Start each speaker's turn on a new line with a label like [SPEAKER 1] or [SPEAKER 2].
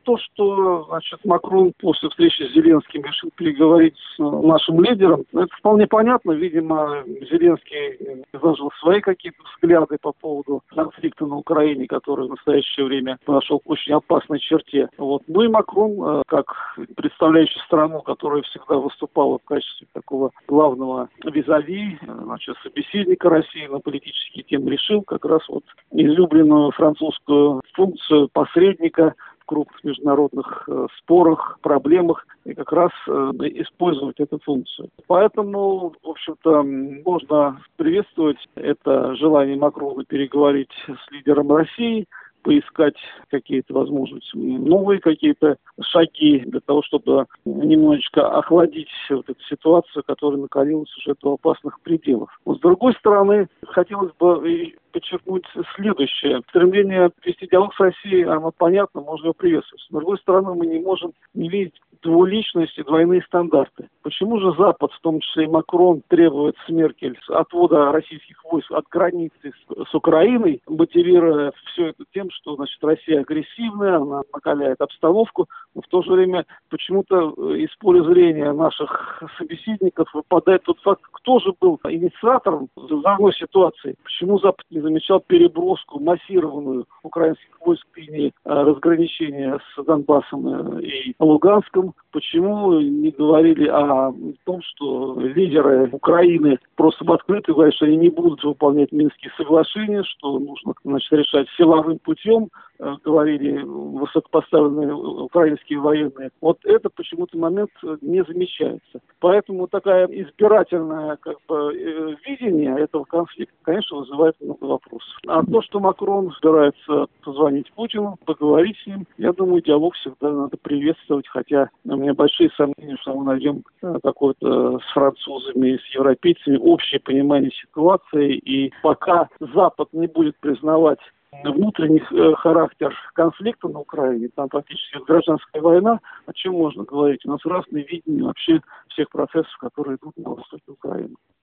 [SPEAKER 1] то, что, значит, Макрон после встречи с Зеленским решил переговорить с нашим лидером, это вполне понятно. Видимо, Зеленский изложил свои какие-то взгляды по поводу конфликта на Украине, который в настоящее время подошел к очень опасной черте. Вот. Ну и Макрон, как представляющий страну, которая всегда выступала в качестве такого главного визави, значит, собеседника России на политические темы, решил как раз вот излюбленную французскую функцию посредника в крупных международных спорах, проблемах, и как раз использовать эту функцию. Поэтому, в общем-то, можно приветствовать это желание Макрона переговорить с лидером России, поискать какие-то, возможно, новые какие-то шаги для того, чтобы немножечко охладить вот эту ситуацию, которая накалилась уже до опасных пределов. Но, с другой стороны, хотелось бы подчеркнуть следующее. Стремление вести диалог с Россией, оно понятно, можно его приветствовать. С другой стороны, мы не можем не видеть двуличности, двойные стандарты. Почему же Запад, в том числе и Макрон, требует с Меркель отвода российских войск от границы с Украиной, мотивируя все это тем, что, значит, Россия агрессивная, она накаляет обстановку, но в то же время почему-то из поля зрения наших собеседников выпадает тот факт, кто же был инициатором взрывной ситуации, почему Запад не замечал переброску массированную украинских войск в линии разграничения с Донбассом и Луганском, почему не говорили о том, что лидеры Украины просто в открытую говорят, что они не будут выполнять Минские соглашения, что нужно, значит, решать силовым путем, говорили высокопоставленные украинские военные. Вот это почему-то момент не замечается. Поэтому такая избирательное видение этого конфликта, конечно, вызывает много вопросов. А то, что Макрон собирается позвонить Путину, поговорить с ним, я думаю, диалог всегда надо приветствовать, хотя у меня большие сомнения, что мы найдем какое-то с французами, с европейцами общее понимание ситуации, и пока Запад не будет признавать внутренний характер конфликта на Украине, там фактически гражданская война, о чем можно говорить? У нас разные видения вообще всех процессов, которые идут на востоке Украины.